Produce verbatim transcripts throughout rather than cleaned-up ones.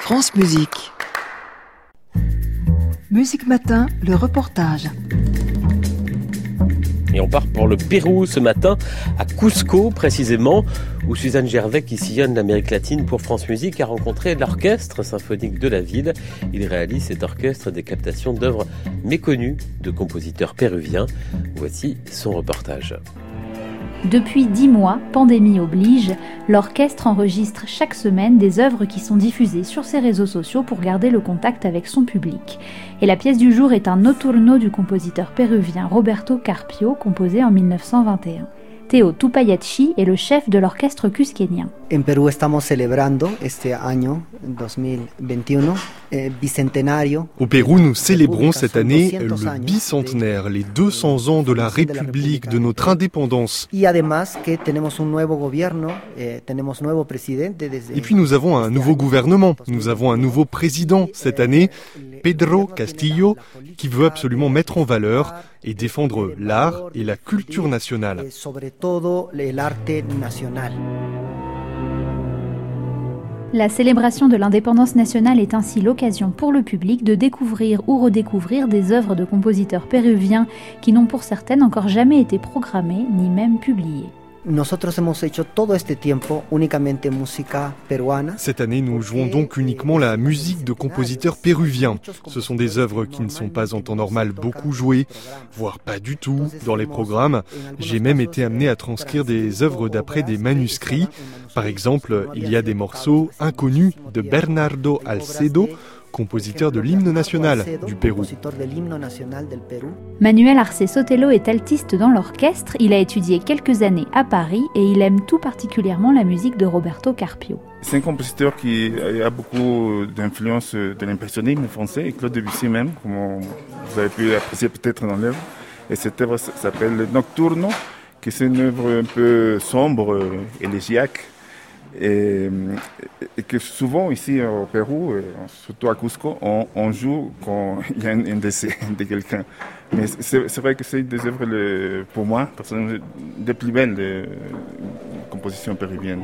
France Musique. Musique Matin, le reportage. Et on part pour le Pérou ce matin, à Cusco précisément, où Suzanne Gervais, qui sillonne l'Amérique latine pour France Musique, a rencontré l'orchestre symphonique de la ville. Il réalise cet orchestre des captations d'œuvres méconnues de compositeurs péruviens. Voici son reportage. Depuis dix mois, pandémie oblige, l'orchestre enregistre chaque semaine des œuvres qui sont diffusées sur ses réseaux sociaux pour garder le contact avec son public. Et la pièce du jour est un notturno du compositeur péruvien Roberto Carpio, composé en mille neuf cent vingt et un. Théo Tupayachi est le chef de l'orchestre cusquénien. En Perú estamos celebrando este año dos mil veintiuno eh, bicentenario. Au Pérou, nous célébrons cette année le bicentenaire, les deux cents ans de la République, de notre indépendance. Y además que tenemos un nuevo gobierno, eh, tenemos nuevo presidente desde. Et puis nous avons un nouveau gouvernement, nous avons un nouveau président cette année, Pedro Castillo, qui veut absolument mettre en valeur et défendre l'art et la culture nationale. La célébration de l'indépendance nationale est ainsi l'occasion pour le public de découvrir ou redécouvrir des œuvres de compositeurs péruviens qui n'ont pour certaines encore jamais été programmées ni même publiées. Nosotros hemos hecho todo este tiempo únicamente música peruana. Cette année, nous jouons donc uniquement la musique de compositeurs péruviens. Ce sont des œuvres qui ne sont pas en temps normal beaucoup jouées, voire pas du tout dans les programmes. J'ai même été amené à transcrire des œuvres d'après des manuscrits. Par exemple, il y a des morceaux inconnus de Bernardo Alcedo, compositeur de l'hymne national du Pérou. Manuel Arce Sotelo est altiste dans l'orchestre. Il a étudié quelques années à Paris et il aime tout particulièrement la musique de Roberto Carpio. C'est un compositeur qui a beaucoup d'influence de l'impressionnisme français et Claude Debussy même, comme vous avez pu apprécier peut-être dans l'œuvre. Et cette œuvre s'appelle Nocturno, qui est une œuvre un peu sombre, élégiaque. Et, et que souvent ici au Pérou, surtout à Cusco, on, on joue quand il y a un, un décès de quelqu'un. Mais c'est, c'est vrai que c'est des œuvres, le, pour moi, personnellement, des plus belles de compositions péruviennes.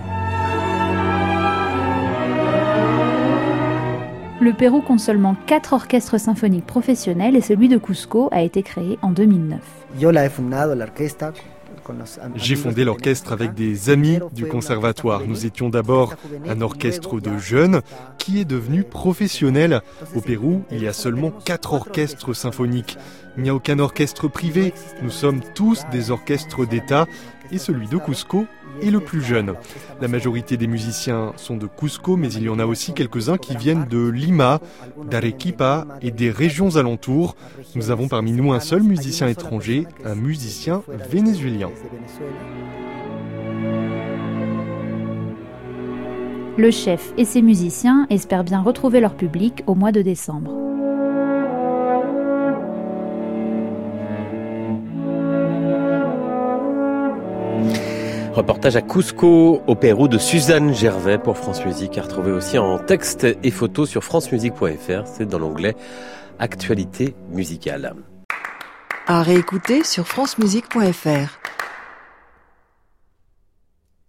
Le Pérou compte seulement quatre orchestres symphoniques professionnels et celui de Cusco a été créé en deux mille neuf. Yo la he fundado, la orquesta. J'ai fondé l'orchestre avec des amis du conservatoire. Nous étions d'abord un orchestre de jeunes qui est devenu professionnel. Au Pérou, il y a seulement quatre orchestres symphoniques. Il n'y a aucun orchestre privé. Nous sommes tous des orchestres d'État et celui de Cusco est le plus jeune. La majorité des musiciens sont de Cusco, mais il y en a aussi quelques-uns qui viennent de Lima, d'Arequipa et des régions alentours. Nous avons parmi nous un seul musicien étranger, un musicien vénézuélien. Le chef et ses musiciens espèrent bien retrouver leur public au mois de décembre. Reportage à Cusco, au Pérou, de Suzanne Gervais pour France Musique, à retrouver aussi en texte et photos sur francemusique point f r. C'est dans l'onglet Actualité musicale. À réécouter sur francemusique point f r.